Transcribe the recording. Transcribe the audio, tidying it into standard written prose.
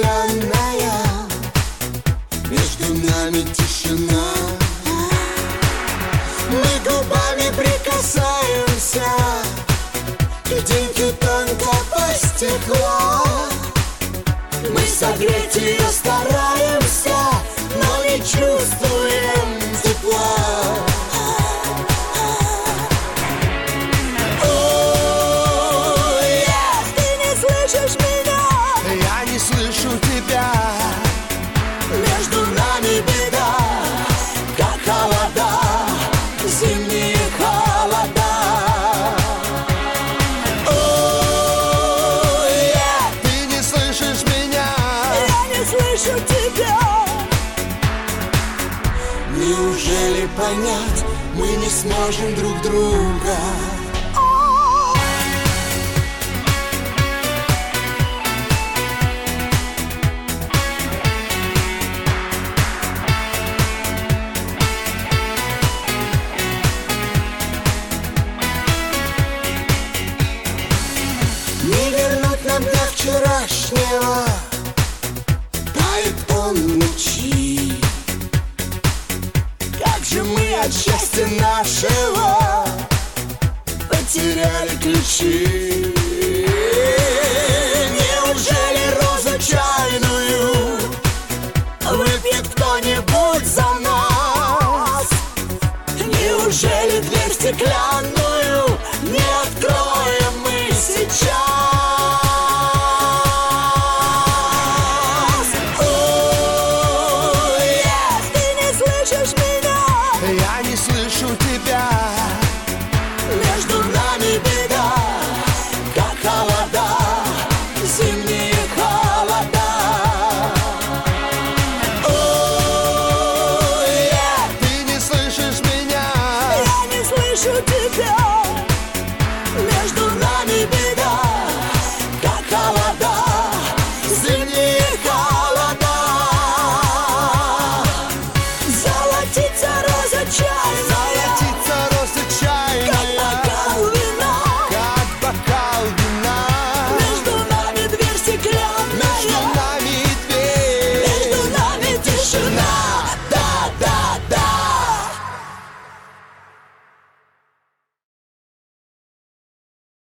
странная, между нами тишина. Мы губами прикасаемся, льдинки тонкого стекла. Мы согреть ее стараемся, но не чувствуем тепла. Я не слышу тебя. Между нами беда, как холода, зимние холода. Ты не слышишь меня. Я не слышу тебя. Неужели понять мы не сможем друг друга? Не вернуть нам до вчерашнего, тает он в ночи. Как же мы от счастья нашего потеряли ключи. Неужели розу чайную выпьет кто-нибудь за нас? Неужели дверь стеклянную не откроем мы сейчас? Я не слышу тебя. Между нами беда, как холода, зимние холода. Ты не слышишь меня. Я не слышу тебя.